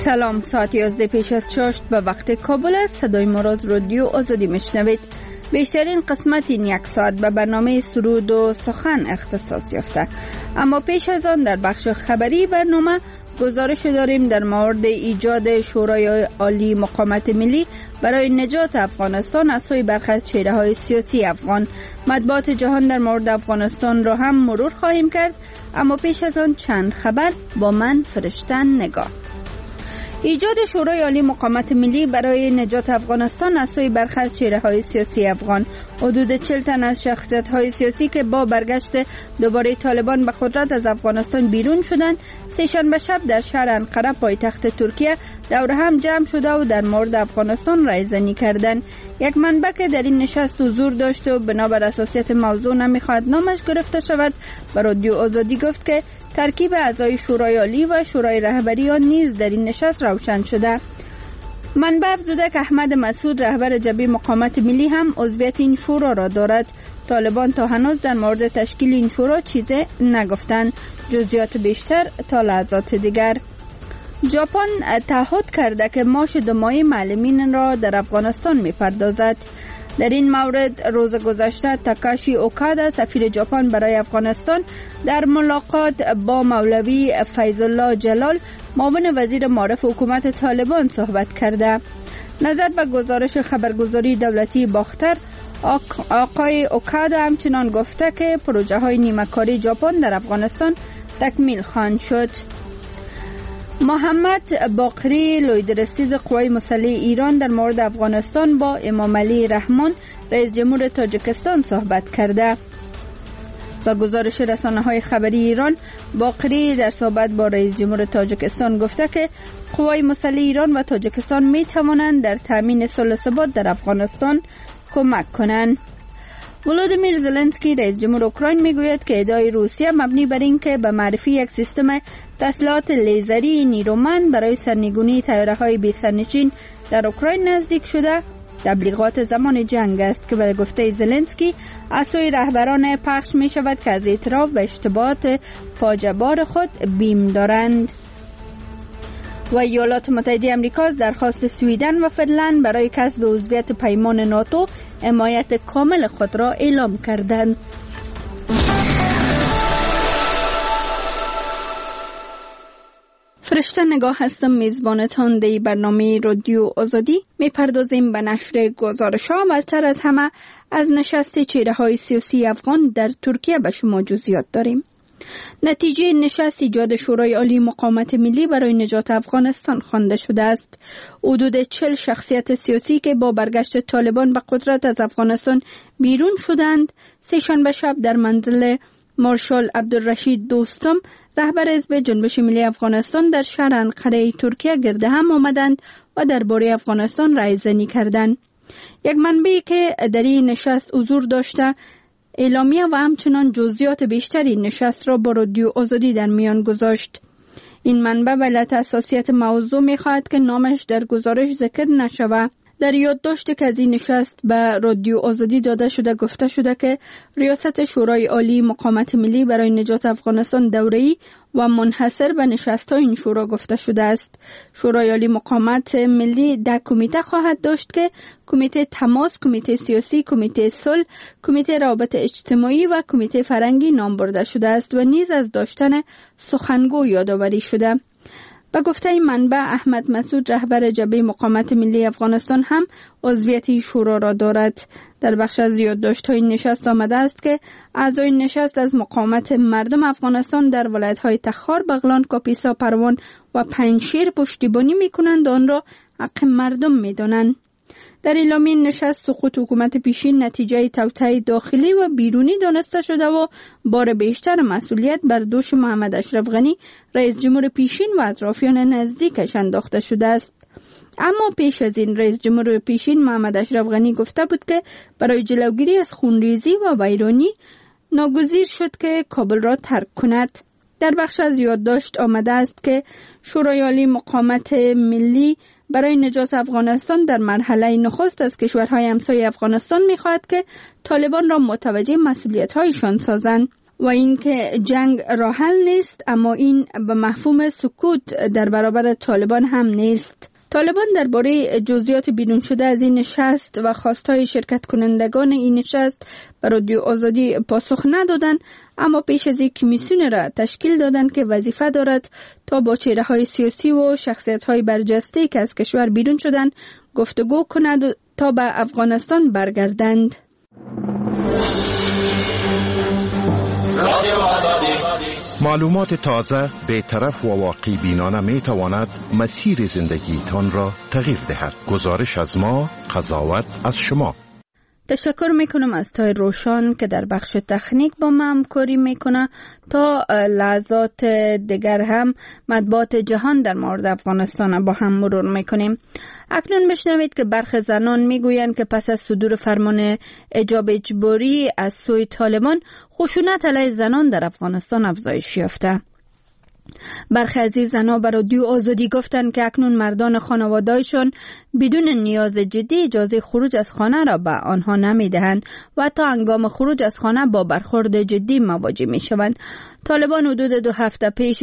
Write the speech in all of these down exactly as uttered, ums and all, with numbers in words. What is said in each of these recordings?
سلام، ساعت یازده پیش از چاشت به وقت کابل است. صدای ما را از رادیو آزادی میشنوید. بیشترین قسمت این یک ساعت به برنامه سرود و سخن اختصاص یافته، اما پیش از آن در بخش خبری برنامه گزارش داریم در مورد ایجاد شورای عالی مقاومت ملی برای نجات افغانستان از سوی برخی از چهره‌های سیاسی افغان. مطبوعات جهان در مورد افغانستان را هم مرور خواهیم کرد، اما پیش از آن چند خبر با من فرشتن نگاه. ایجاد شورای عالی مقاومت ملی برای نجات افغانستان از سوی برخی از چهره‌های سیاسی افغان. حدود چهل تن از شخصیت‌های سیاسی که با برگشت دوباره طالبان به قدرت از افغانستان بیرون شدند، سه‌شنبه شب در شهر انقره پایتخت ترکیه دور هم جمع شده و در مورد افغانستان رایزنی کردند. یک منبع که در این نشست حضور داشت و بنابر اساسیت موضوع نمی‌خواهد نامش گرفته شود، به رادیو آزادی گفت که ترکیب اعضای شورای عالی و شورای رهبری آن نیز در این نشست روشن شده. منبع افزوده که احمد مسعود رهبر جبهه مقاومت ملی هم عضویت این شورا را دارد. طالبان تا هنوز در مورد تشکیل این شورا چیزی نگفتند. جزئیات بیشتر تا لحظات دیگر. ژاپن تعهد کرده که معاش دو ماهه معلمین را در افغانستان می‌پردازد. در این مورد روز گذشته تاکاشی اوکادا سفیر ژاپن برای افغانستان در ملاقات با مولوی فیض الله جلال معاون وزیر معارف حکومت طالبان صحبت کرده. نظر به گزارش خبرگزاری دولتی باختر، آقای اوکادا همچنان گفته که پروژه های نیمه‌کاری ژاپن در افغانستان تکمیل خواهند شد. محمد باقری لویدرسیز قوای مسلح ایران در مورد افغانستان با امام علی رحمان رئیس جمهور تاجیکستان صحبت کرده. و گزارش رسانه‌های خبری ایران، باقری در صحبت با رئیس جمهور تاجیکستان گفته که قوای مسلح ایران و تاجیکستان می توانند در تامین صلح و ثبات در افغانستان کمک کنند. ولودیمیر زلنسکی رئیس جمهور اوکراین میگوید که ادعای روسیه مبنی بر اینکه به معرفی یک سیستم تسلیحات لیزری نیرومند برای سرنگونی طیاره‌های بی سرنشین در اوکراین نزدیک شده تبلیغات زمان جنگ است که به گفته زلنسکی از سوی رهبران پخش می شود که از اعتراف به اشتباهات فاجعه بار خود بیم دارند. و ایالات متحده آمریکا از درخواست سویدن و فنلند برای کسب عضویت پیمان ناتو حمایت کامل خود را اعلام کردند. فرشته نگاه هستم، میزبانتان دی برنامه رادیو آزادی. میپردازیم به نشر گزارش ها. اولتر از همه از نشست چهره های سیاسی افغان در ترکیه به شما جزئیات داریم. نتیجه نشست ایجاد شورای عالی مقاومت ملی برای نجات افغانستان خوانده شده است. حدود چهل شخصیت سیاسی که با برگشت طالبان به قدرت از افغانستان بیرون شدند، سه‌شنبه شب در منزل مارشال عبدالرشید دوستم رهبر حزب جنبش ملی افغانستان در شهر انقره ترکیه گرد هم آمدند و درباره افغانستان رایزنی کردند. یک منبعی که در این نشست حضور داشته اعلامیه و همچنان جزئیات بیشتری نشست را با رادیو آزادی در میان گذاشت. این منبع به علت حساسیت موضوع می‌خواهد که نامش در گزارش ذکر نشود. در یادداشتی که از این نشست به رادیو آزادی داده شده گفته شده که ریاست شورای عالی مقاومت ملی برای نجات افغانستان دوره‌ای و منحصر به نشست‌های این شورا گفته شده است. شورای عالی مقاومت ملی ده کمیته خواهد داشت که کمیته تماس، کمیته سیاسی، کمیته صلح، کمیته روابط اجتماعی و کمیته فرهنگی نام برده شده است و نیز از داشتن سخنگو یادآوری شده. به گفته این منبع، احمد مسعود رهبر جبهه مقاومت ملی افغانستان هم عضویت شورا را دارد. در بخش از یادداشت‌های نشست آمده است که اعضای نشست از مقاومت مردم افغانستان در ولایت‌های تخار، بغلان، کاپیسا، پروان و پنجشیر پشتیبانی می‌کنند و آن را حق مردم می‌دانند. در اعلامیه نشست سقوط حکومت پیشین نتیجه توطئه داخلی و بیرونی دانسته شده و بار بیشتر مسئولیت بر دوش محمد اشرف غنی رئیس جمهور پیشین و اطرافیان نزدیکش انداخته شده است. اما پیش از این رئیس جمهور پیشین محمد اشرف غنی گفته بود که برای جلوگیری از خونریزی و ویرانی ناگزیر شد که کابل را ترک کند. در بخش از یادداشت آمده است که شورای عالی مقاومت ملی برای نجات افغانستان در مرحله نخست از کشورهای همسایه افغانستان می‌خواهد که طالبان را متوجه مسئولیت‌هایشان سازند. و اینکه جنگ راه حل نیست، اما این به مفهوم سکوت در برابر طالبان هم نیست. طالبان درباره جزئیات بیرون شده از این نشست و خواستهای شرکت کنندگان این نشست به رادیو آزادی پاسخ ندادند، اما پیش از این کمیسیون را تشکیل دادند که وظیفه دارد تا با چهره‌های سیاسی و شخصیت‌های برجسته که از کشور بیرون شدند گفتگو کند تا به افغانستان برگردند. معلومات تازه، بی‌طرف و واقعی بینانه می تواند مسیر زندگی تان را تغییر دهد. گزارش از ما، قضاوت از شما. تشکر میکنم از تای روشان که در بخش تکنیک با ما همکاری میکنه. تا لحظات دیگر هم مطبوعات جهان در مورد افغانستان با هم مرور میکنیم. اکنون بشنوید که برخی زنان میگویند که پس از صدور فرمان حجاب اجباری از سوی طالبان، خشونت علیه زنان در افغانستان افزایش یافته. برخی از این زنها به رادیو آزادی گفتند که اکنون مردان خانواده‌شان بدون نیاز جدی اجازه خروج از خانه را به آنها نمی‌دهند و تا هنگام خروج از خانه با برخورد جدی مواجه می‌شوند. طالبان حدود دو هفته پیش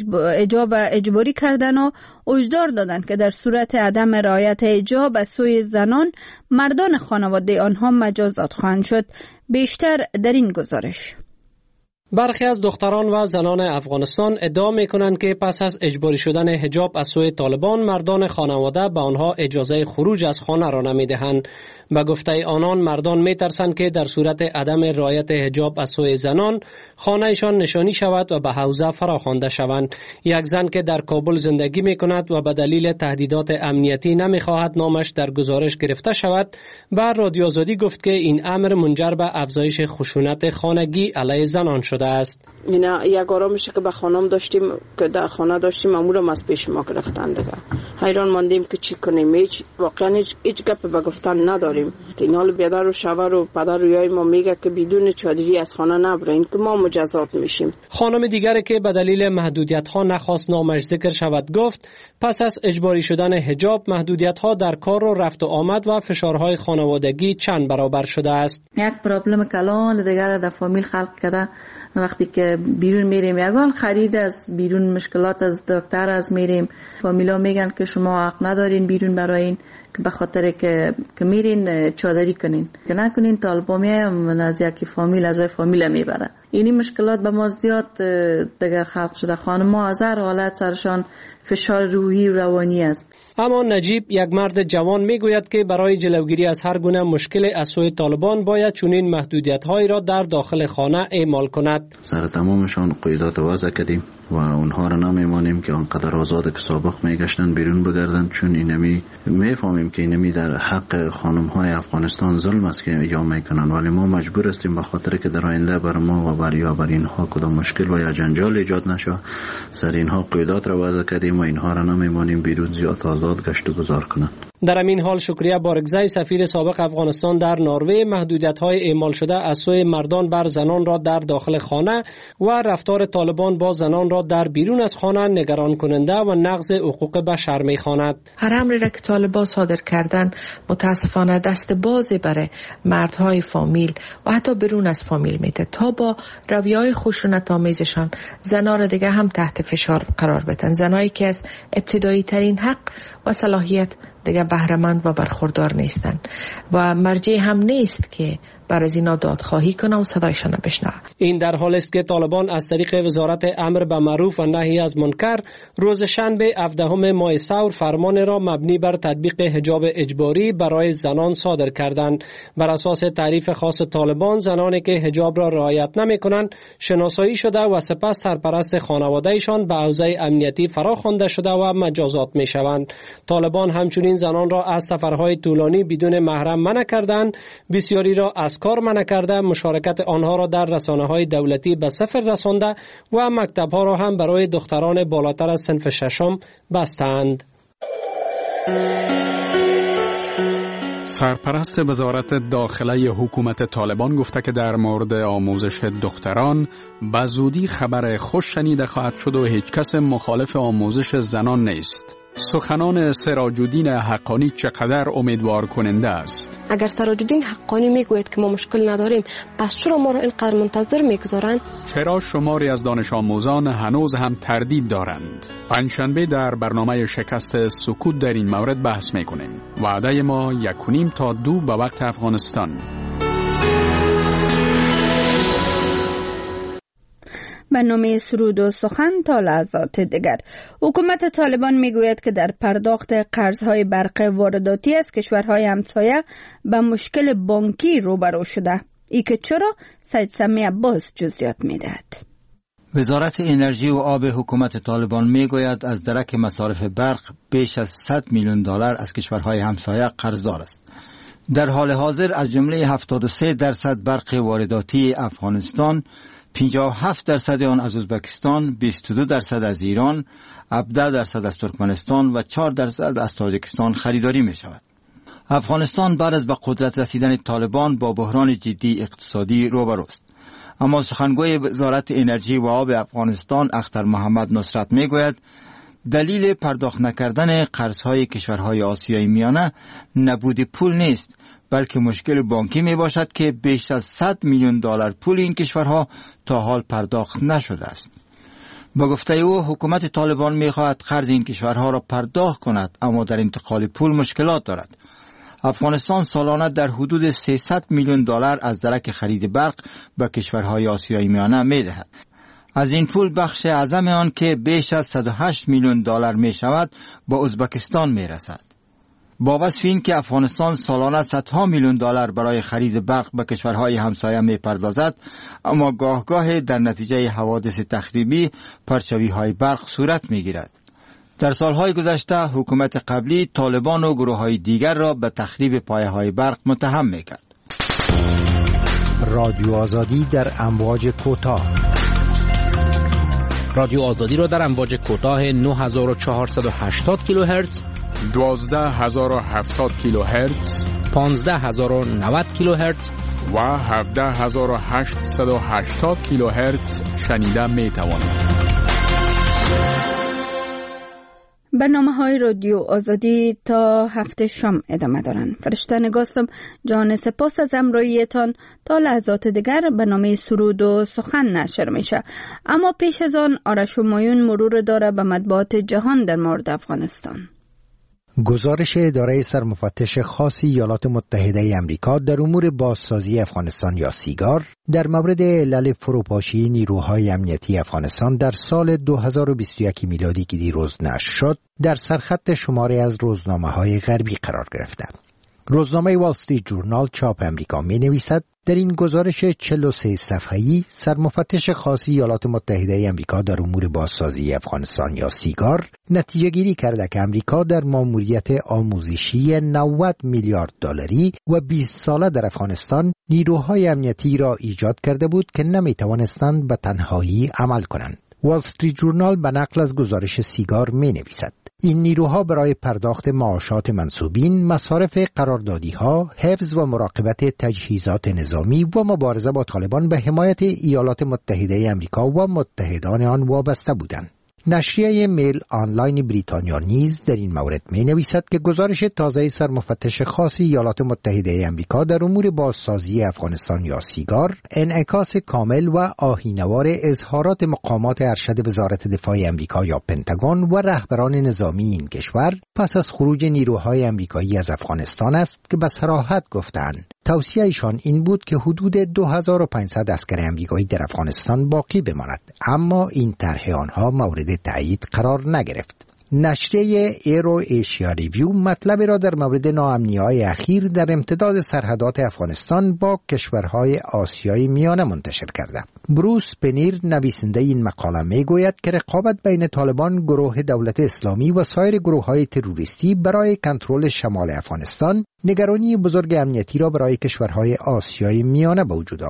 حجاب اجباری کردند و هشدار دادند که در صورت عدم رعایت حجاب از سوی زنان، مردان خانواده آنها مجازات خواهند شد. بیشتر در این گزارش. برخی از دختران و زنان افغانستان ادعا می‌کنند که پس از اجباری شدن حجاب از سوی طالبان، مردان خانواده به آنها اجازه خروج از خانه را نمی‌دهند. به گفته آنان، مردان می‌ترسند که در صورت عدم رعایت حجاب از سوی زنان، خانه‌شان نشانی شود و به حوزه فراخوانده شوند. یک زن که در کابل زندگی می‌کند و به دلیل تهدیدات امنیتی نمی‌خواهد نامش در گزارش گرفته شود، به رادیو آزادی گفت که این امر منجر به افزایش خشونت خانگی علیه زنان شده است. اینا یک آرامشی که به خانم داشتیم، که در خانه داشتیم، امورم از پیش ما گرفتن دیگه. حیران ماندیم که چی کنیم. هیچ واقعا هیچ, هیچ گپ به گفتن نداریم. این حال بیادر و شوهر و پدر و یای ما میگه که بدون چادری از خانه نبرین که ما مجازات میشیم. خانم دیگری که به دلیل محدودیت ها نخواست نامش ذکر شود گفت پس از اجباری شدن حجاب، محدودیت ها در کار و رفت و آمد و فشارهای خانوادگی چند برابر شده است. یک پرابلم کلان دیگر در فامیل خلق کرده. وقتی که بیرون میریم، یگان خرید از بیرون، مشکلات از دکتر از میریم، فامیلا میگن که شما حق ندارین بیرون براین، که به خاطر که که میرین چادری کنین، که نکنین طالبا میام از یکی فامیل از فامیل میبره. اینی مشکلات به ما زیاد دیگه خلق شده. خانم ها از هر حالت سرشان فشار روحی و روانی است. اما نجیب، یک مرد جوان، میگوید که برای جلوگیری از هر گونه مشکل از سوی طالبان باید چنین محدودیت‌هایی را در داخل خانه اعمال کند. سر تمامشان قیودات وضع کردیم و اونها را نمیمانیم که آنقدر آزاد که سابق میگشتن بیرون بگردن، چون اینمی میفهمیم که اینمی در حق خانم‌های افغانستان ظلم است که یا میکنن، ولی ما مجبور هستیم به خاطر که در آینده بر ما و بر یا بر اینها کدام مشکل و یا جنجال ایجاد نشه، سر اینها قیودات را وضع کردیم و اینها را نمیمانیم بیرون زیاد آزاد گشت و گذار کنند. در این حال شکریه بارگزای، سفیر سابق افغانستان در نروژ، محدودیت‌های اعمال شده از سوی مردان بر زنان را در داخل خانه و رفتار طالبان با زنان را در بیرون از خانه نگران کننده و نقض حقوق بشر می‌خواند. هر امری را که طالبان صادر کردن متاسفانه دست بازی برای مردهای فامیل و حتی بیرون از فامیل میده تا با رویه‌های خشونت‌آمیزشان زنان را دیگه هم تحت فشار قرار بدن. زنایی که از ابتدایی ترین حق و صلاحیت دیگه بهره‌مند و برخوردار نیستند و مرجع هم نیست که بر از اینا دادخواهی کنه و صدایشان را بشنوه. این در حالی است که طالبان از طریق وزارت امر به معروف و نهی از منکر روز شنبه هفدهم ماه ثور فرمان را مبنی بر تطبیق حجاب اجباری برای زنان صادر کردند. بر اساس تعریف خاص طالبان، زنانی که حجاب را رعایت نمی‌کنند شناسایی شده و سپس سرپرست خانواده‌شان به حوزه امنیتی فراخوانده شده و مجازات می‌شوند. طالبان همچنین زنان را از سفرهای طولانی بدون محرم منع کردند، بسیاری را از کار منع کرده، مشارکت آنها را در رسانه‌های دولتی به صفر رسانده و مکتب‌ها را هم برای دختران بالاتر از صنف ششم بستند. سرپرست وزارت داخله حکومت طالبان گفته که در مورد آموزش دختران به زودی خبر خوش شنیده خواهد شد و هیچ کس مخالف آموزش زنان نیست. سخنان سراج الدین حقانی چقدر امیدوار کننده است. اگر سراج الدین حقانی میگوید که ما مشکل نداریم، پس چرا ما را اینقدر منتظر میگذارند؟ چرا شماری از دانش آموزان هنوز هم تردید دارند؟ پنجشنبه در برنامه شکست سکوت در این مورد بحث میکنیم. وعده ما یک و نیم تا دو به وقت افغانستان. برنامه سرود و سخن تا لحظات دیگر. حکومت طالبان میگوید که در پرداخت قرضهای برق وارداتی از کشورهای همسایه به مشکل بانکی روبرو شده. ای که چرا؟ سید سمی عباس جزئیات میدهد. وزارت انرژی و آب حکومت طالبان میگوید از درک مصارف برق بیش از صد میلیون دلار از کشورهای همسایه قرضدار است. در حال حاضر از جمله هفتاد و سه درصد برق وارداتی افغانستان، پنجاه و هفت درصد آن از ازبکستان، بیست و دو درصد از ایران، هفده درصد از ترکمنستان و چهار درصد از تاجیکستان خریداری می شود. افغانستان بعد از به قدرت رسیدن طالبان با بحران جدی اقتصادی روبروست. اما سخنگوی وزارت انرژی و آب افغانستان اختر محمد نصرت می گوید دلیل پرداخت نکردن قرضهای کشورهای آسیای میانه نبود پول نیست، بلکه مشکل بانکی می باشد که بیش از صد میلیون دلار پول این کشورها تا حال پرداخت نشده است. با گفته او حکومت طالبان می خواهد قرض این کشورها را پرداخت کند، اما در انتقال پول مشکلات دارد. افغانستان سالانه در حدود سیصد میلیون دلار از درک خرید برق به کشورهای آسیای میانه می دهد. از این پول بخش اعظم آن که بیش از صد و هشت میلیون دلار می شود با ازبکستان می رسد. با وصف این که افغانستان سالانه صدها میلیون دلار برای خرید برق به کشورهای همسایه می پردازد، اما گاه گاه در نتیجه حوادث تخریبی پرچوی های برق صورت می گیرد. در سالهای گذشته حکومت قبلی طالبان و گروه های دیگر را به تخریب پایه های برق متهم می کرد. رادیو آزادی در امواج کوتاه. رادیو آزادی را در امواج کوتاه نه هزار و چهارصد و هشتاد کیلوهرتز، دوازده هزار و هفتاد کیلوهرتز، پانزده هزار و نود کیلوهرتز و هفده هزار و هشتصد و هشتاد کیلوهرتز شنیده می توانید. برنامه های رادیو آزادی تا هفته شام ادامه دارند. فرشته نگاستم جان سپاس از همراهیتان. تا لحظات دیگر برنامه سرود و سخن نشر میشه، اما پیش از آن آرش همایون مرور داره به مطبوعات جهان در مورد افغانستان. گزارش اداره سرمفتش خاص ایالات متحده امریکا در امور بازسازی افغانستان یا سیگار در مورد علل فروپاشی نیروهای امنیتی افغانستان در سال دو هزار و بیست و یک میلادی که دیروز نشر شد در سرخط شماری از روزنامه‌های غربی قرار گرفته. روزنامه وال استریت جورنال چاپ امریکا می نویسد در این گزارش چهل و سه صفحه‌ای سرمفتش خاص ایالات متحده امریکا در امور بازسازی افغانستان یا سیگار نتیجه گیری کرده که امریکا در ماموریت آموزشی نود میلیارد دلاری و بیست ساله در افغانستان نیروهای امنیتی را ایجاد کرده بود که نمی توانستند به تنهایی عمل کنند. وال استریت جورنال به نقل از گزارش سیگار می نویسد این نیروها برای پرداخت معاشات منصوبین، مصارف قراردادی‌ها، حفظ و مراقبت تجهیزات نظامی و مبارزه با طالبان به حمایت ایالات متحده امریکا و متحدان آن وابسته بودند. نشریه میل آنلاین بریتانیا نیز در این مورد می نویسد که گزارش تازه سرمفتش خاص ایالات متحده امریکا در امور بازسازی افغانستان یا سیگار انعکاس کامل و آیین‌وار اظهارات مقامات ارشد وزارت دفاع امریکا یا پنتاگون و رهبران نظامی این کشور پس از خروج نیروهای امریکایی از افغانستان است که به صراحت گفتند توصیه ایشان این بود که حدود دو هزار و پانصد اسکر امریکایی در افغانستان باقی بماند، اما این طرح آنها مورد تایید قرار نگرفت. نشریه ایرو ایشیا ریویو مطلب را در مورد ناامنی‌های اخیر در امتداد سرحدات افغانستان با کشورهای آسیای میانه منتشر کرده. بروس پنیر نویسنده این مقاله میگوید که رقابت بین طالبان، گروه دولت اسلامی و سایر گروه‌های تروریستی برای کنترل شمال افغانستان نگرانی بزرگ امنیتی را برای کشورهای آسیای میانه به وجود آورده.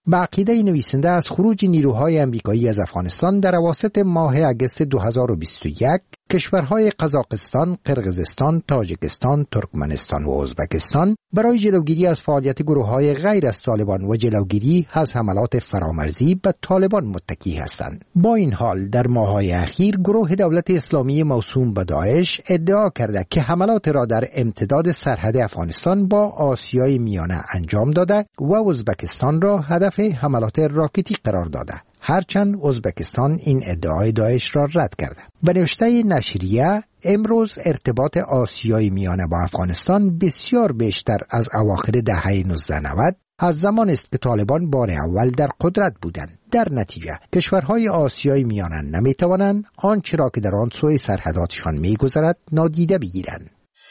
به عقیده نویسنده از خروج نیروهای امریکایی از افغانستان در اواسط ماه اگست دو هزار و بیست و یک کشورهای قزاقستان، قرقیزستان، تاجیکستان، ترکمنستان و ازبکستان برای جلوگیری از فعالیت گروه‌های غیر از طالبان و جلوگیری از حملات فرامرزی به طالبان متکی هستند. با این حال در ماه‌های اخیر گروه دولت اسلامی موسوم به داعش ادعا کرده که حملات را در امتداد سرحد افغانستان با آسیای میانه انجام داده و ازبکستان را هدف حملات راکتی قرار داده. هرچند ازبکستان این ادعای داعش را رد کرده. به نوشته نشریه امروز ارتباط آسیای میانه با افغانستان بسیار بیشتر از اواخر دهه نوزده نود از زمان است که طالبان بار اول در قدرت بودند. در نتیجه کشورهای آسیای میانه نمیتوانند آنچه را که در آن سوی سرحداتشان میگذرد نادیده بگیرند.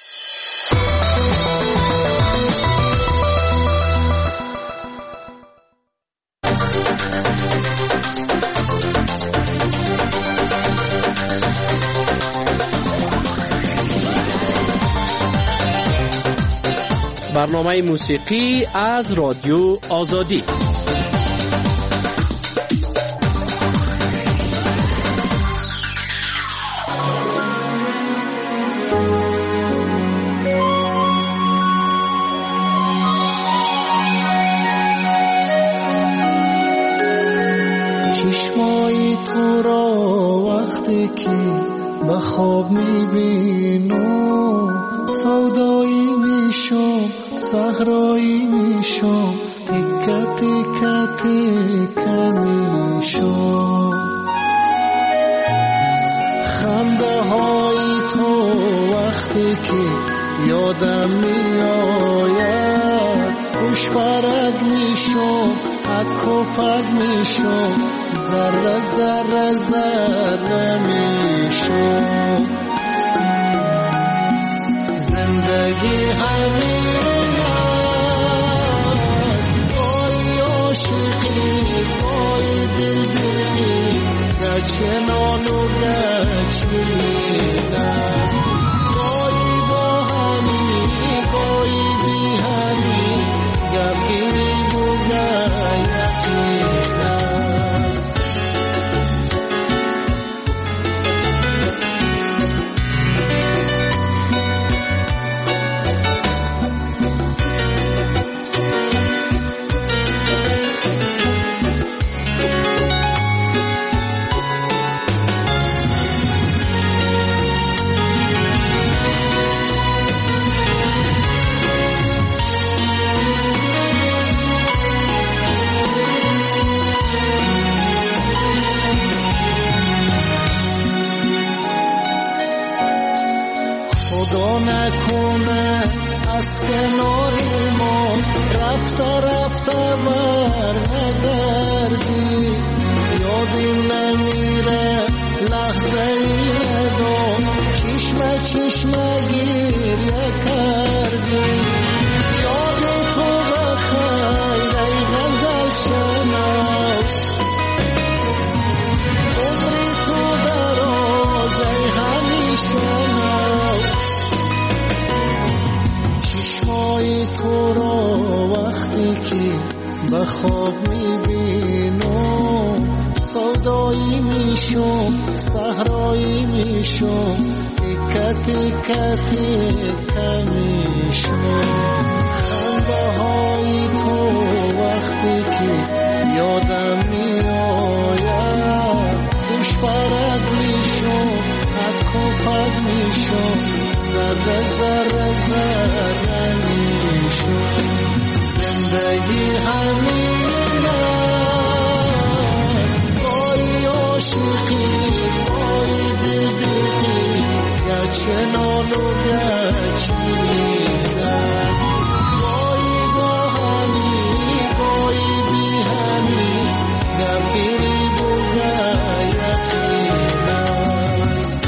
برنامه موسیقی از رادیو آزادی. چشمای تو را وقتی که به خواب میبینم سودایی میشم، صحرایی میشم، تکه تکه تکه میشم. خنده های تو وقتی که یادم میآید خوش پرک میشم، حک و پک میشم، ذره ذره ذره میشم. زندگی همین است، گاهی عاشقی گاهی دلدلی، گچنان و گچمین است. گاهی با همی گاهی بی همی، گپی و یقین است. خدا نکنه از کناری ما رفته رفته بر نگردی، یادی نمیره لحظه ای ندام چشمه چشمه گریه کردی. یاد تو بخیر ای غزل شناس، عمری تو دراز ای همیشه ناز. چشمای تو را وقتی که به خواب میبینم سودایی میشم، صحرایی میشم، تکه تکه تکه میشم. خنده های تو وقتی که یادم میآید خوش پرک میشم، حک و پک میشم، ذره ذره ذره میشم. زندگی همین است، گاهی عاشقی گاهی دلدلی، گچنان و گچمین است. گاهی با همی گاهی بی همی، گپی و یقین است.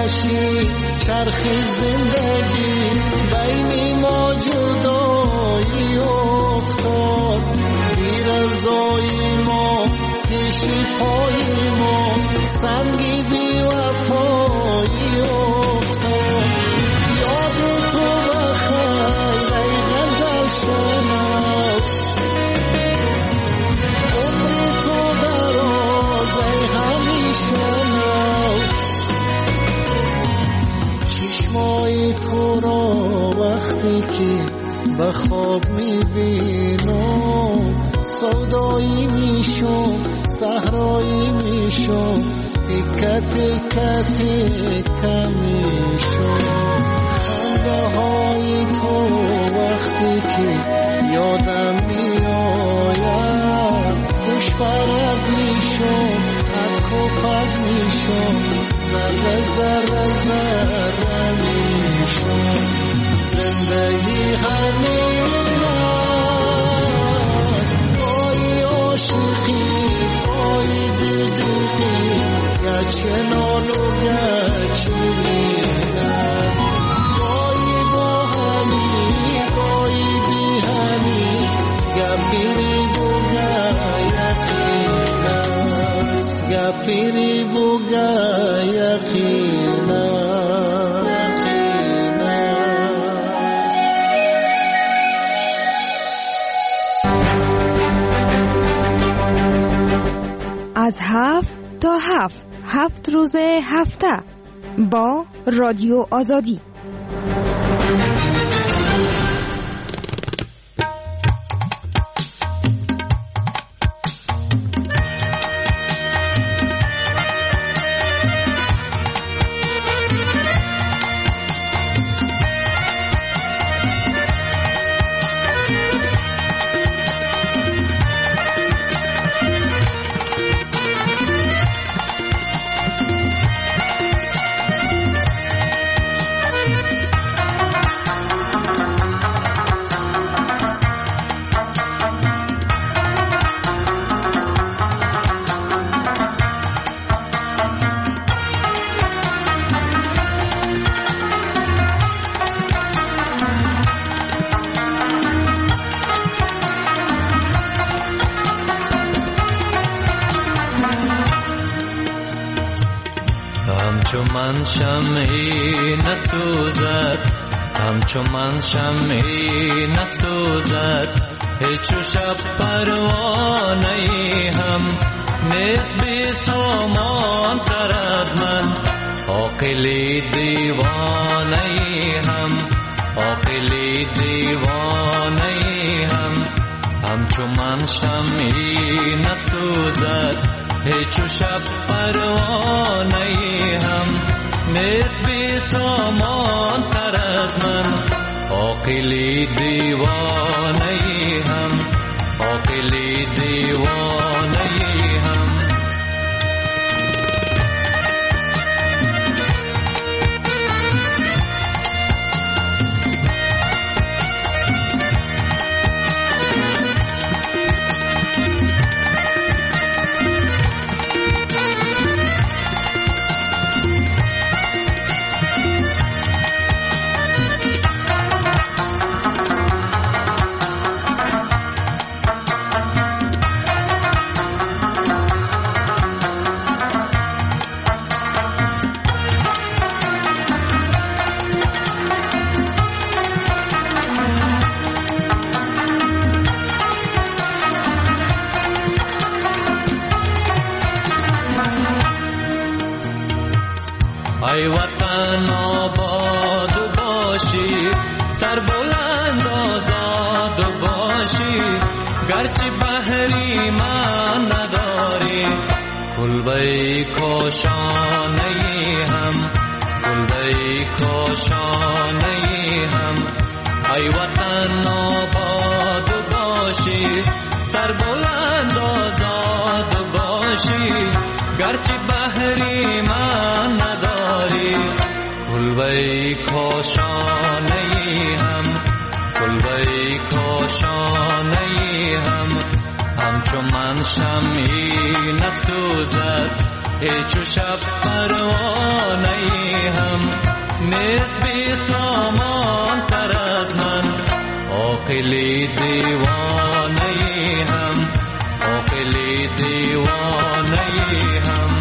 آتشی چرخ زندگی بین ما جدایی افتاد، بی رضای ما پیش پای ما سنگی بی وفایی افتاد. یاد تو بخیر ای غزل شناس، عمر تو دراز ای همیشه ناز. چشمای تو را وقتی که به خواب میبینم سودایی میشم، صحرایی میشم، تکه تکه تکه میشم. خنده های تو وقتی که یادم میآید خوش برگ میشم، پک و پک میشم، ذره ذره ذره میشم. زندگی همین است، گاهی عاشقی گاهی بی‌دلی، گرچه نان و گرچه نیست است. گاهی با همی گاهی بی همی، گپی بوگه یقین است، گپی بوگه یقین است. از هفت تا هفت هفت روز هفته با رادیو آزادی. من شمعی نسوزد، همچو من شمعی نسوزد، هیچ شب پروانه‌ای هم نیست بی سامان تر از من. عاقلی دیوانه‌ای هم، عاقلی دیوانه‌ای هم، همچو من شمعی نسوزد، هیچ شب پروانه‌ای هم نیست بی سامان تر از من. عاقلی دیوانه‌ای هم، عاقلی دیوانه‌ای هم. ای وطن آباد باشی، سر بلند آزاد باشی، گرچه بحری من نداری، کلبه کاشانه‌ای هم، کلبه کاشانه‌ای هم. ای وطن آباد باشی، سر بلند آزاد باشی، گرچه بحری من نداری، کلبه کاشانه‌ای هم، کلبه کاشانه‌ای هم. همچو من شمعی نسوزد، هیچ شب پروانه هم نیست بی سامان تر از من عاقلی دیوانه هم عاقلی دیوانه هم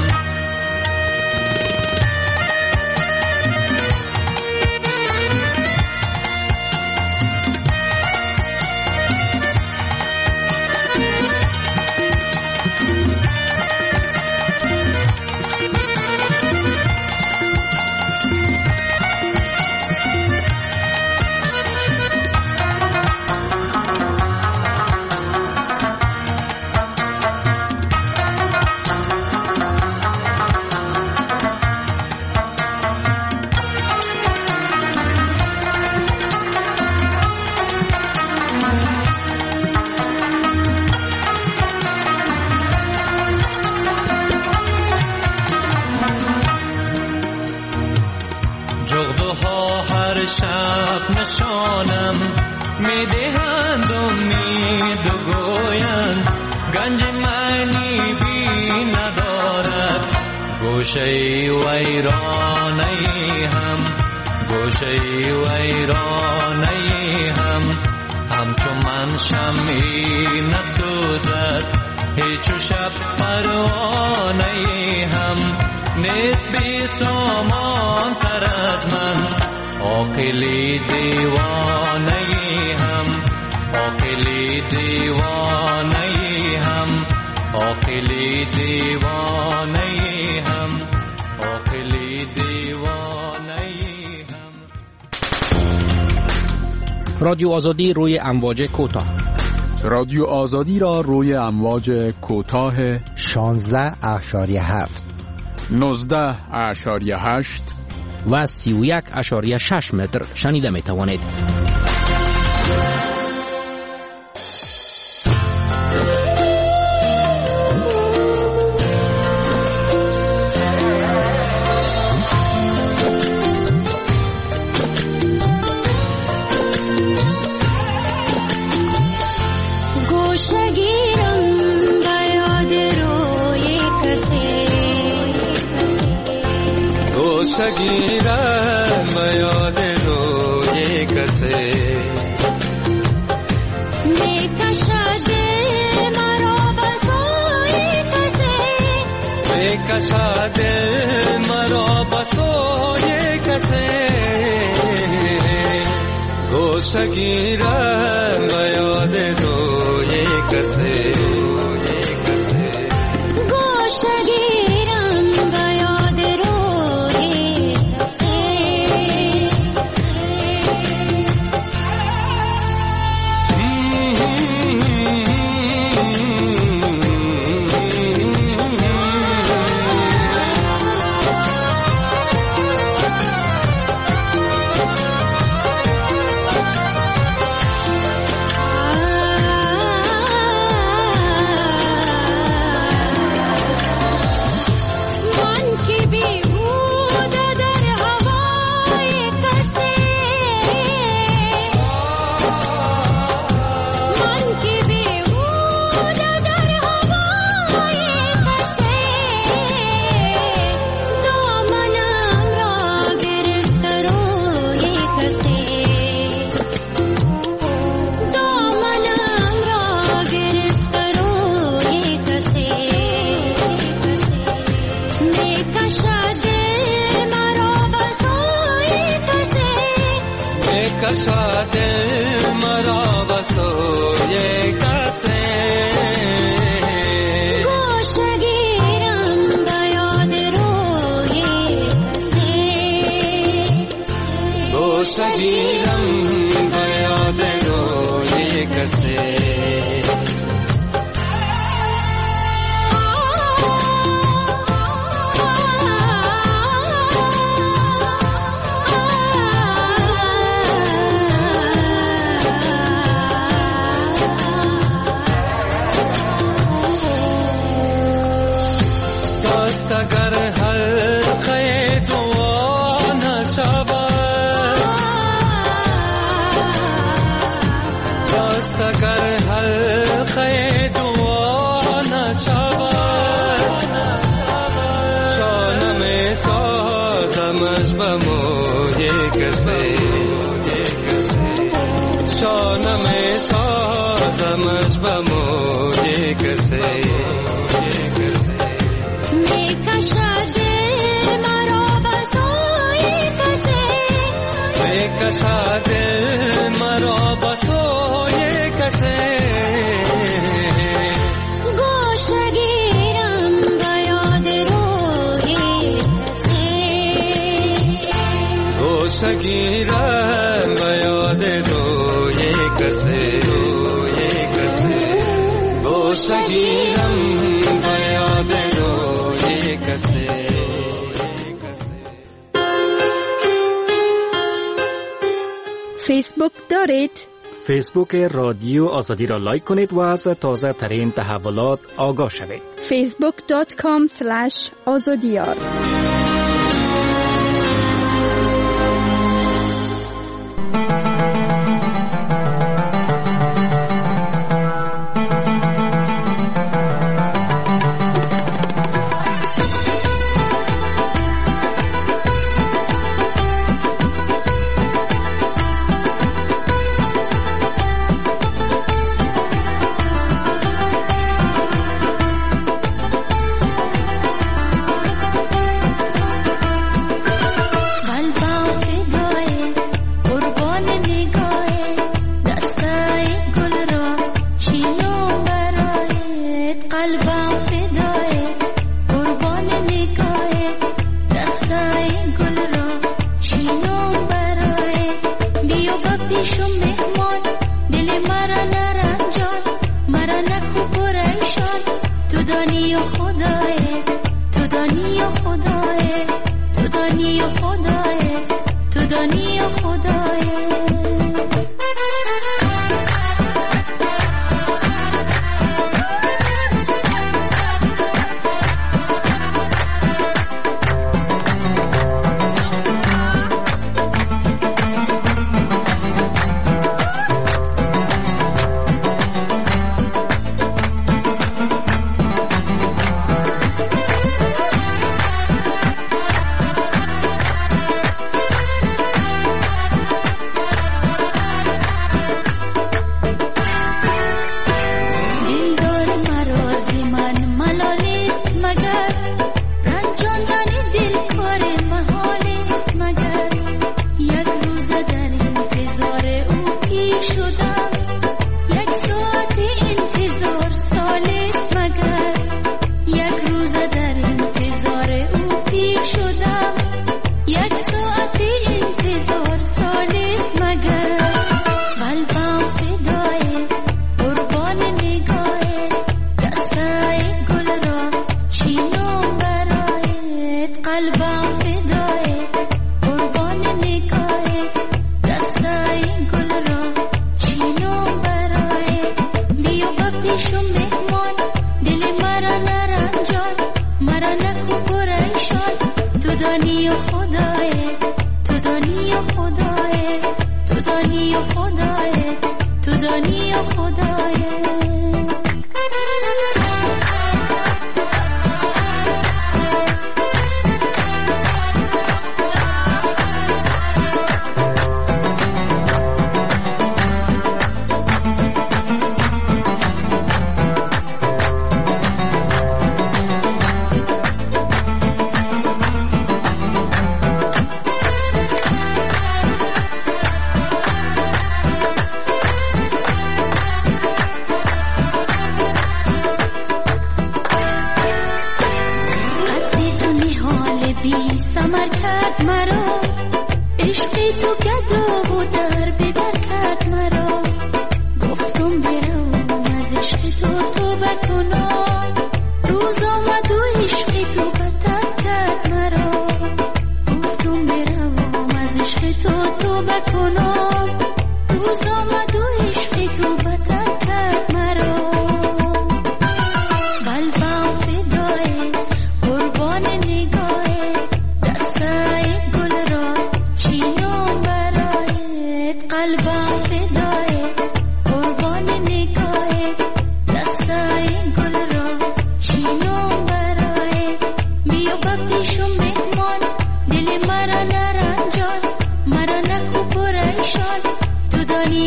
جغدها هر شب نشانم میدهند امید و گویند گنج معنی بی ندارد گوشه ویرانه هم گوشه ویرانه هم همچون من شمعی نسوزد هیچ شب پروانه هم نیست بی سامان تر از من عاقلی دیوانه هم عاقلی دیوانه هم عاقلی دیوانه هم عاقلی دیوانه هم. رادیو آزادی روی امواج کوتاه. رادیو آزادی را روی امواج کوتاه شانزده اشاریه هفت نوزده اشاریه هشت و سی و یک اشاریه شش متر شنیده می توانید. گیرم به یاد روی کسی میکشد مرا به سوی کسی میکشد مرا به سوی کسی گوشه گیرم به یاد روی کسی گوشه گیرم به یاد روی कर हल کسی شانم سازمش به موی کسی میکشد مرا به سوی کسی میکشد مرا به سوی کسی گوشه گیرم به یاد روی کسی گوشه گیرم به یاد روی کسی روی کسی گوشه گیرم به یاد روی کسی. فیسبوک دارید؟ فیسبوک رادیو آزادی را لایک کنید و از تازه ترین تحولات آگاه شوید. فیسبوک دات کام اسلش آزادیار.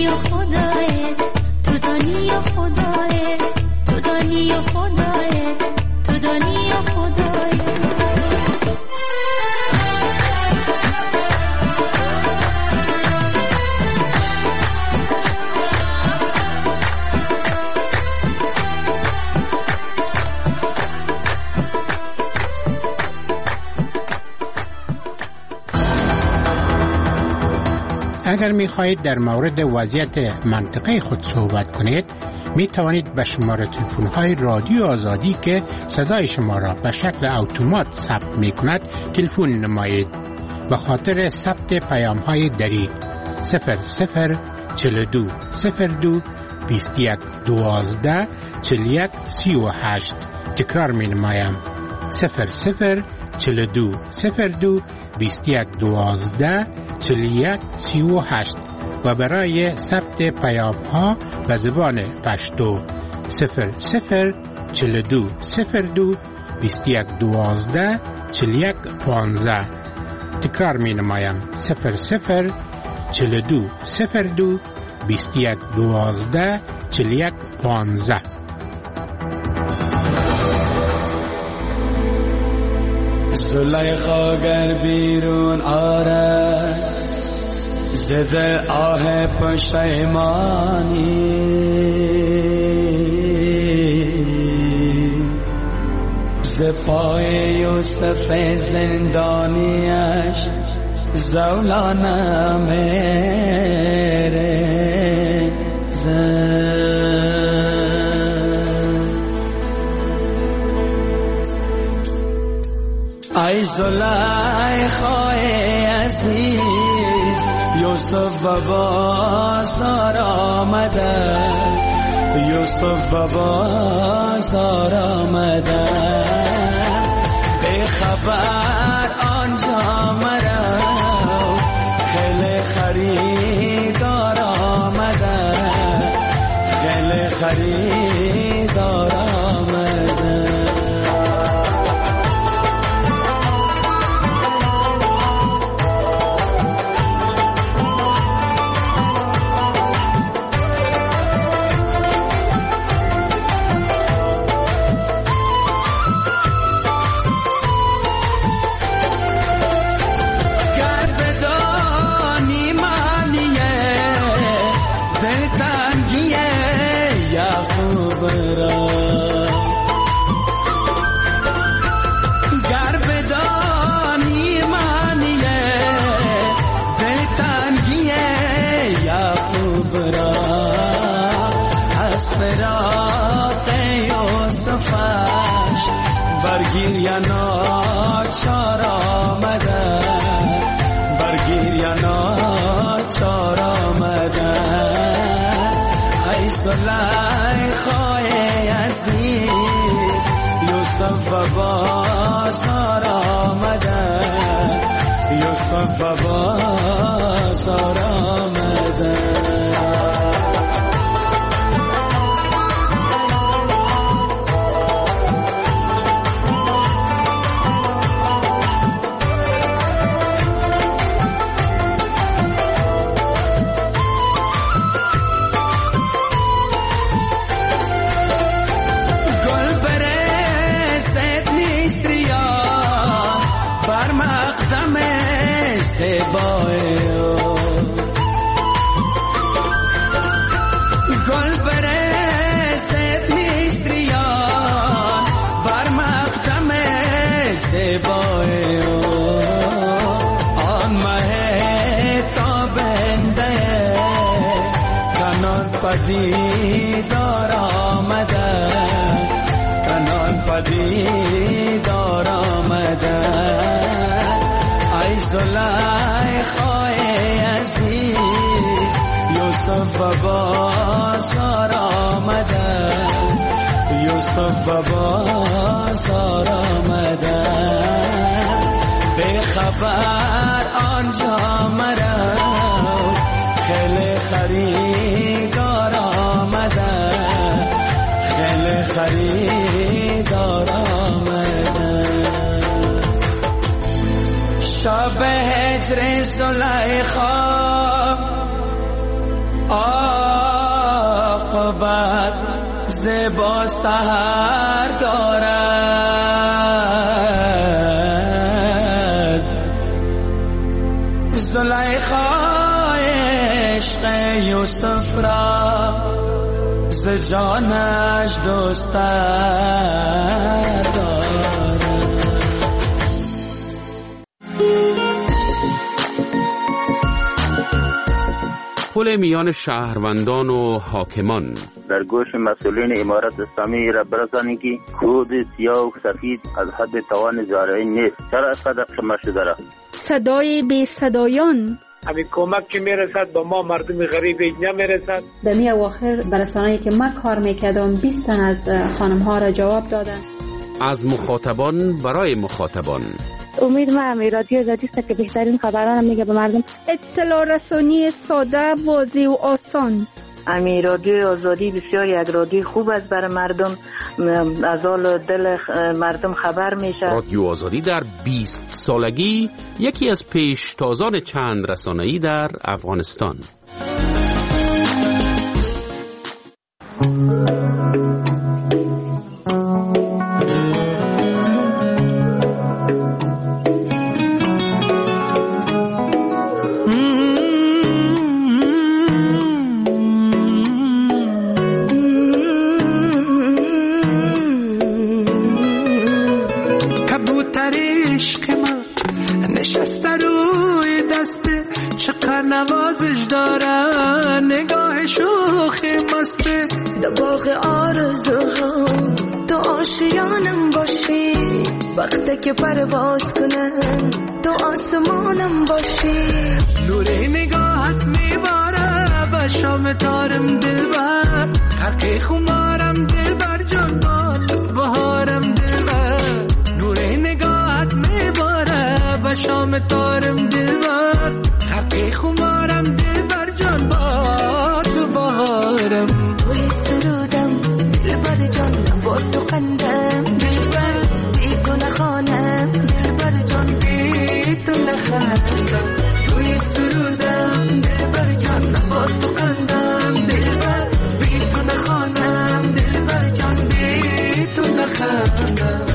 دانی و خدای تو دانی و خدای تو دانی و خدای تو دانی و خدای اگر می خواهید در مورد وضعیت منطقه خود صحبت کنید می توانید به شماره تلفن های رادیو آزادی که صدای شما را به شکل اتومات ثبت می کند تلفن نمایید. به خاطر ثبت پیام های دری صفر صفر چهل و دو صفر دو بیست و یک دوازده چهل و یک سی و هشت تکرار می نمایم صفر صفر چهل و دو صفر دو بیست و یک دوازده چهل و یک سی و هشت و برای ثبت پیام ها به زبان پشتو صفر صفر چهل و دو صفر دو بیست و یک دوازده چهل و یک پانزده تکرار می نمایم صفر صفر چهل و دو صفر دو بیست و یک دوازده چهل و یک پانزده. زلیخا گر بیرون آرد زده آه پشیمانی ز پای یوسف زندانیش زولانه میره زد ای زلیخای عزیز یوسف و بازار آمده یوسف و بازار آمده به خبر آنجا مرا خیلی خریدار آمده خیلی خریدار آمده برگیر یا ناچار آمده برگیر یا ناچار آمده ای زلیخای عزیز یوسف و بازار آمده یوسف و بازار آمده گل برست میستریان بر مقدم زیبای آن مه تابنده کنان پدیدار آمده کنان پدیدار آمده ای زلیخای عزیز یوسف و بازار آمده یوسف و بازار آمده به خبر آنجا مرا خیلی خریدار آمده خیلی خریدار آمده شب هجر زلیخا عاقبت زیبا سحر دارد. زلیخای عشق یوسف را ز جانش دوست دارد. پل میان شهروندان و حاکمان. در گوش مسئولین امارت اسلامی را برسانید که کود سیاه و سفید از حد توان زارعین نیست. چرا اینقدر شما شده را؟ صدای بی صدایان. همین کمک که میرسد با ما مردم غریب نمیرسد. در می اواخر برسانه‌ای که ما کار میکردم بیست تن از خانم ها را جواب دادن. از مخاطبان برای مخاطبان. امید ما امی رادیو آزادی است که بهترین خبران میگه به مردم. اطلاع رسانی ساده، واضح و آسان. امی رادیو آزادی بسیار یک رادیو خوب است برای مردم، از حال دل مردم خبر میشه. رادیو آزادی در بیست سالگی یکی از پیشتازان چند رسانه‌ای در افغانستان. نشسته روی دسته چقدر نوازش دارن، نگاه شوخی مسته در باغ آرزوها. تو آشیانم باشی وقتی که پرواز کنم، تو آسمانم باشی. نور نگاهت میباره به شام تارم دلبر، حقی خمارم دلبر جان بهارم دلبر. نور نگاهت میباره به شام تارم دلبر، حقی خمارم دلبر جان باد تو بهارم. توی سرودم دلبر جان با تو قندم، دلبر بی تو نخوانم دلبر جان بی تو نخوانم. توی سرودم دلبر جان با تو قندم، دلبر بی تو نخوانم دلبر جان بی تو نخوانم.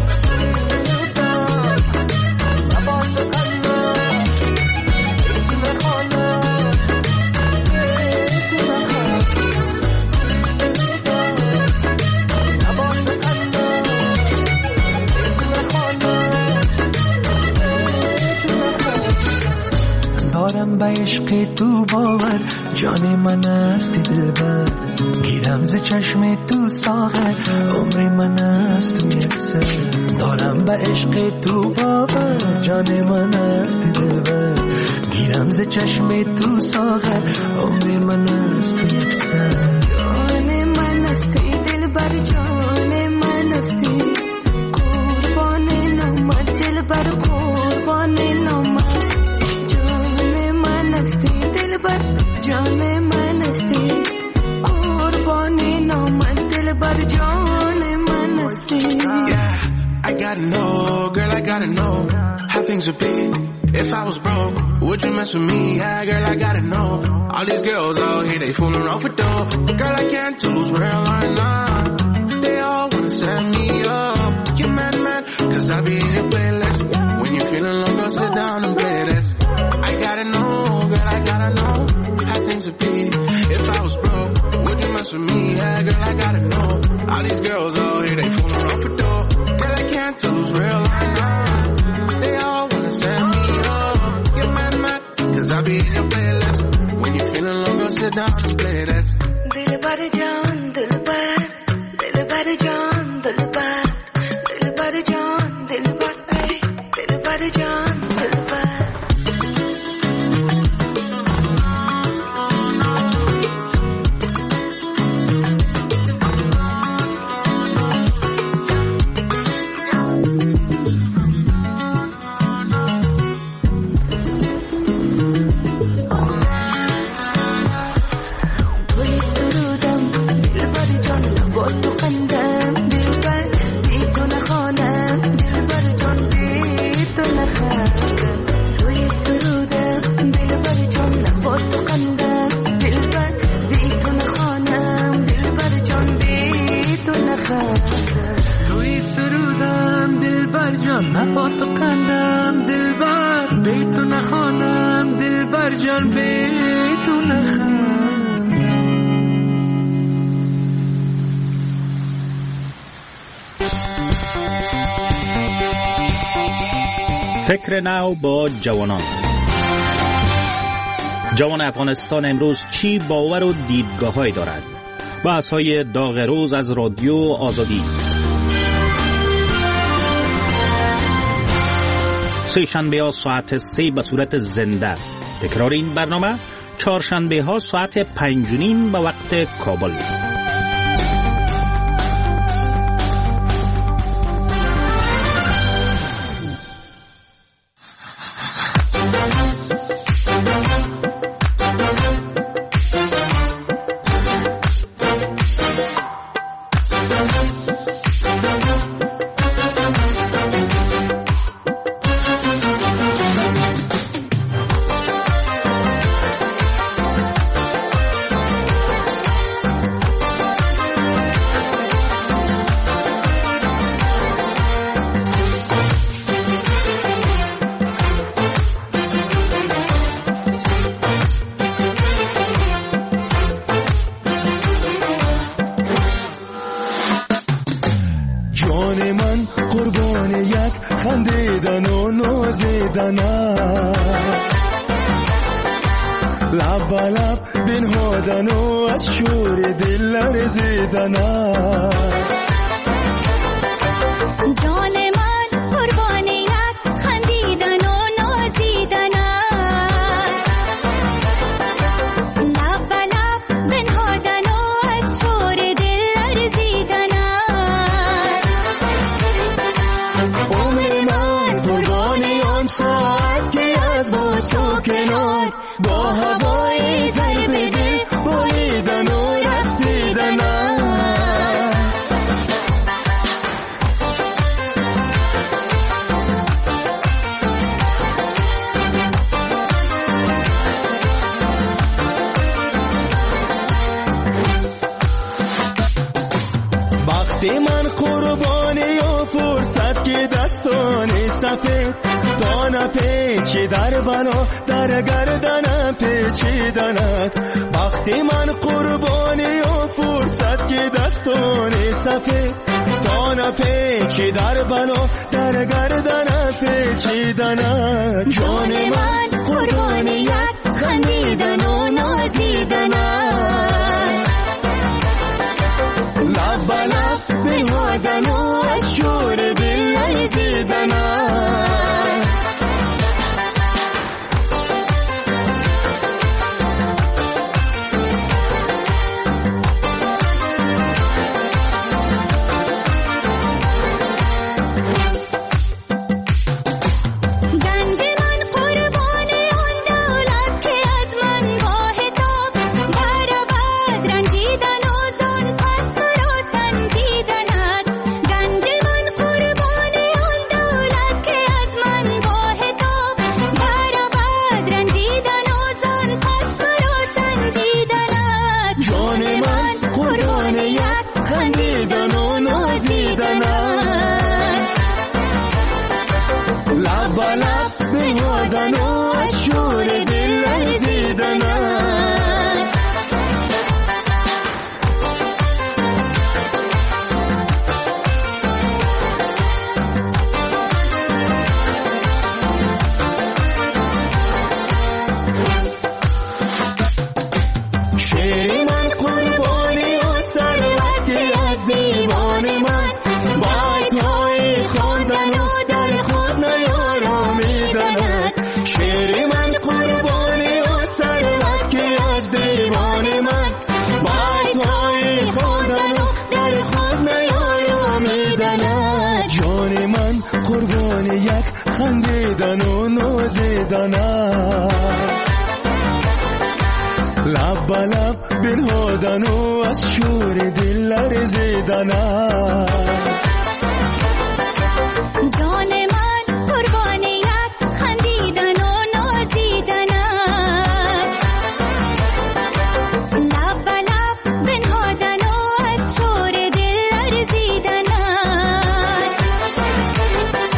دارم به عشق تو باور، جان من هستی دلبر. گیرم ز چشم تو ساغر، عمر من هست تو یک سر. دارم به عشق تو باور، جان من هستی دلبر. گیرم ز چشم تو ساغر، عمر من هست تو یک سر. جان من هستی دلبر، جان من هستی. قربان نامت دلبر، قربان نامت. جان من هستی قربان نامت دلبر، جان من هستی. I gotta know, girl, I gotta know how things would be if I was broke. Would you mess with me? Yeah, girl, I gotta know. All these girls out here, they fooling around for dough. Girl, I can't tell who's real or not. They all wanna set me up. You mad, mad, cause I be in your playlist. When you're feeling low, go sit down and play this. I gotta know, girl, I gotta know how things would be if I was broke. Would you mess with me? Yeah, girl, I gotta know. All these girls out here, they fooling around for dough. Girl, I can't tell who's real or not. They all wanna set me up. Get mad, mad, cause I be in your playlist. When you're feeling low, go sit down and play this. Dilbar jaan, dilbar, dilbar jaan, dilbar, dilbar jaan, dilbar, ay, dilbar jaan, dilbar. تو نخندم. فکر نو با جوانان. جوان افغانستان امروز چی باور و دیدگاه‌هایی دارد؟ بحث‌های داغ روز از رادیو آزادی. سه شنبه ها ساعت سه به صورت زنده. تکرار این برنامه چهارشنبه ها ساعت پنج و نیم به وقت کابل.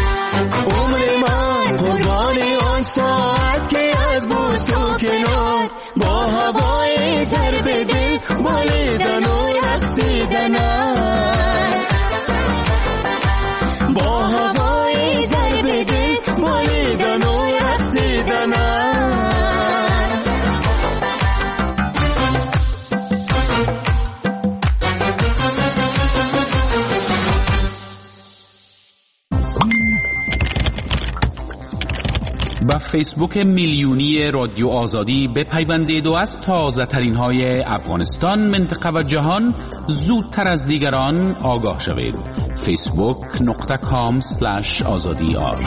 ساعت که از بوسو کنار با هوای ضرب دل بالیدن و رقصیدن با هوای ضرب دل بالیدن و رقصیدن با فیسبوک میلیونی رادیو آزادی بپیوندید و از تازه ترین های افغانستان، منطقه و جهان زودتر از دیگران آگاه شوید. فیسبوک نقطه کام سلش آزادی آر.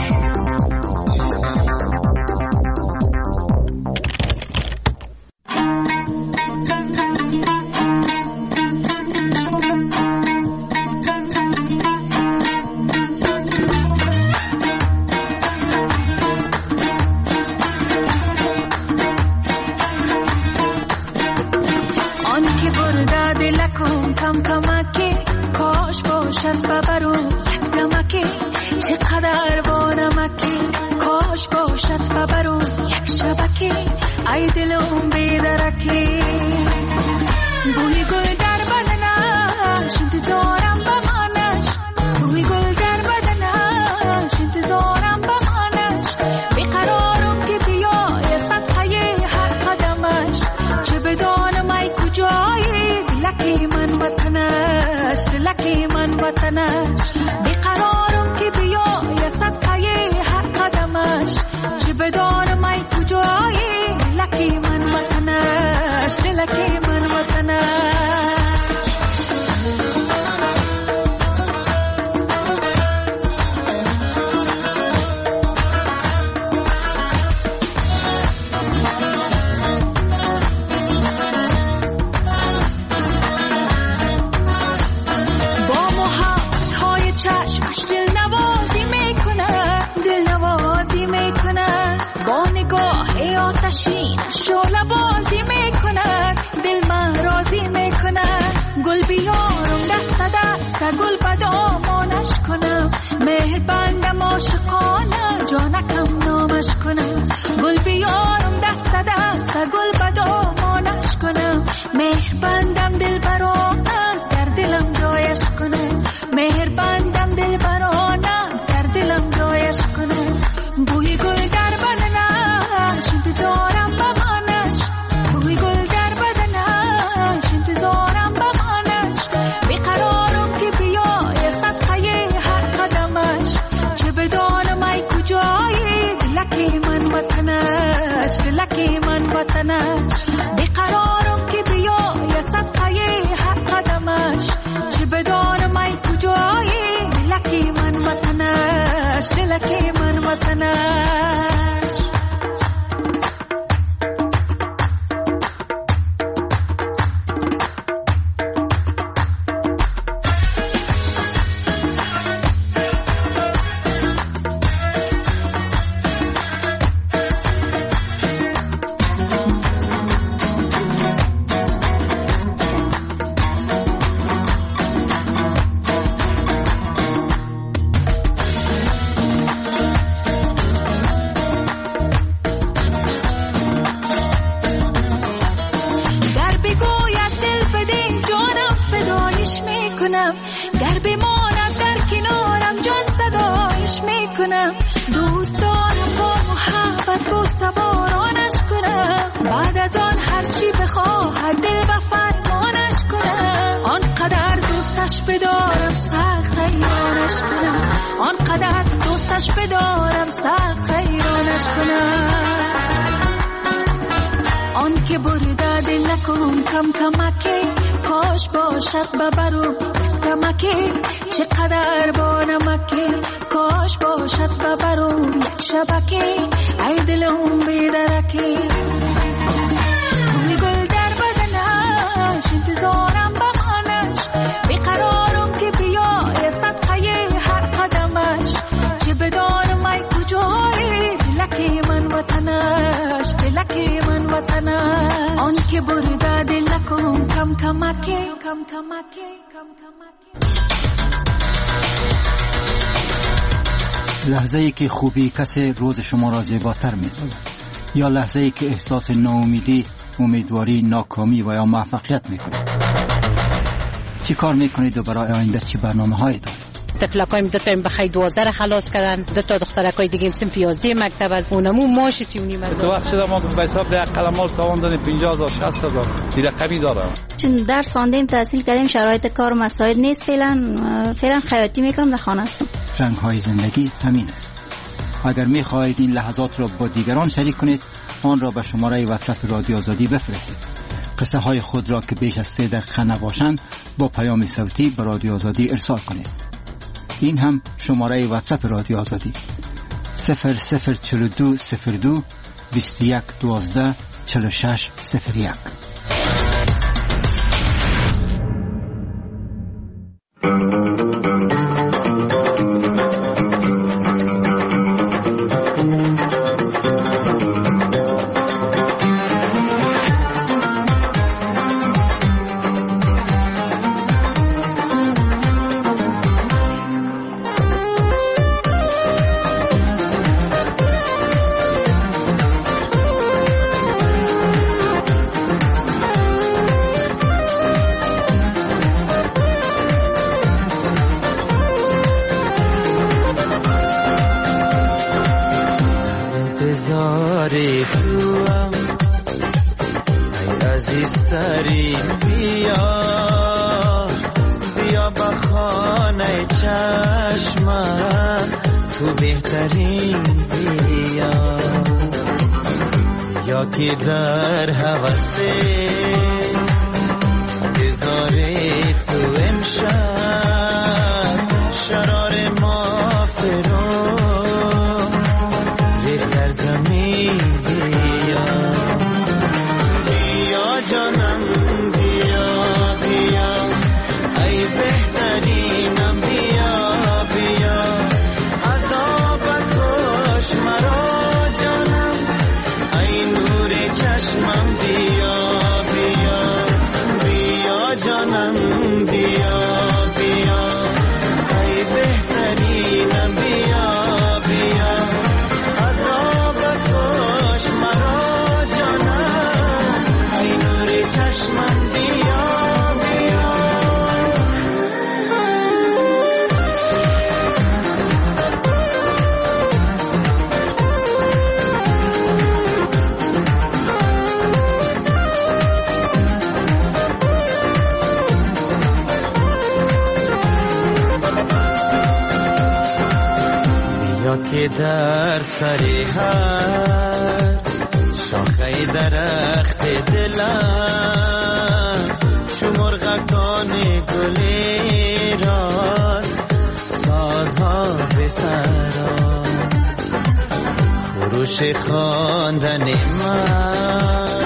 لحظه ای که خوبی کسی روز شما را زیباتر می سازد، یا لحظه ای که احساس ناامیدی امیدواری ناکامی و یا موفقیت میکنید؟ چی کار میکنید و برای آینده چی برنامه هایی دارید؟ تفلکایم دو تا بخای دوازده خلاص کردن، دو تا دخترکای دیگه سن پیازی مکتب از اونمو ماش سی و نیم تو وقت شده ما به حساب ده قلمال تاوان دادیم پنجاه هزار شصت هزار دیگه قبی داره. چون درس خواندیم تحصیل کردیم شرایط کار مساعد نیست، فعلا فعلا خیاطی میکنم در خانه هستم. رنگ های زندگی همین است. اگر میخواهید این لحظات را با دیگران شریک کنید آن را به شماره واتساپ رادیو آزادی بفرستید. قصه های خود را که بیش از سه دقیقه نباشند با پیام صوتی به رادیو آزادی ارسال کنید. این هم شماره واتساپ رادیو آزادی صفر صفر چهل و دو صفر دو بیست و یک دوازده چهل و شش صفر یک. که در حواسه انتظاره تو امشب شرار ما فرو ریخت در زمین. بیا بیا جانم بیا بیا ای بهترینم بیا بیا عذابت کش مرا جانم ای نور چشمم بیا بیا بیا جانم بیا بیا ای بهترینم بیا بیا عذابت کش مرا جانم ای نور چشمم بیا بیا. بیا که در سر هر شاخه درخت دلم چو مرغکان گلی راست سازها به سرا خروش خواندن من